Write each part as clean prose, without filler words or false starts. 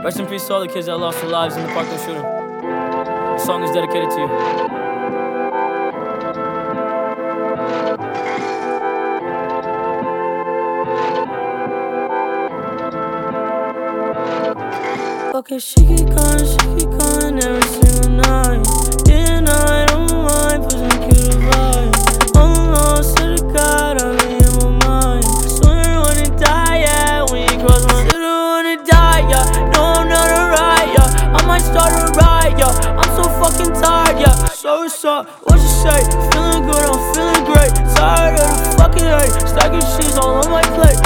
Rest in peace to all the kids that lost their lives in the Parkland shooting. This song is dedicated to you. Okay, she keep calling every single night. And I don't mind pushing cute vibe. Almost to the God, I'm in my mind. Swear I wanna die, yeah, when you cross my. Swear I wanna die, yeah. No, I'm not alright, yeah. I might start a riot, yeah. I'm so fucking tired, yeah. So what's up? What you say? Feeling good, I'm feeling great. Tired of the fucking hate. Stacking cheese all on my plate.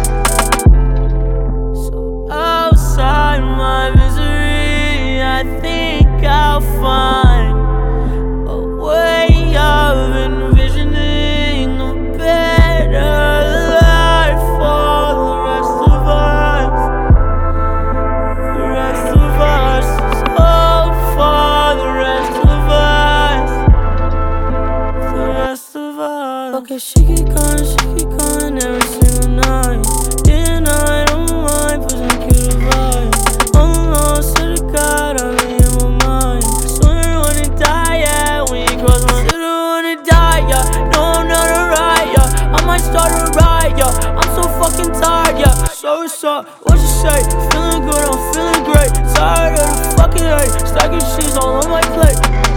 So outside my misery, I think I'll find a way of envisioning a better life for the rest of us. The rest of us. So for the rest of us. The rest of us. Okay, she keep calling every single night. And I don't mind pushing cute vibe. Almost to the God, I'm in my mind. Swear I wanna die, yeah, when you cross my. Swear I wanna die, yeah. No, I'm not alright, yeah. I might start a riot, yeah. I'm so fucking tired, yeah. So what's up? What you say? Feeling good, I'm feeling great. Tired of the fucking hate. Stacking cheese all on my plate.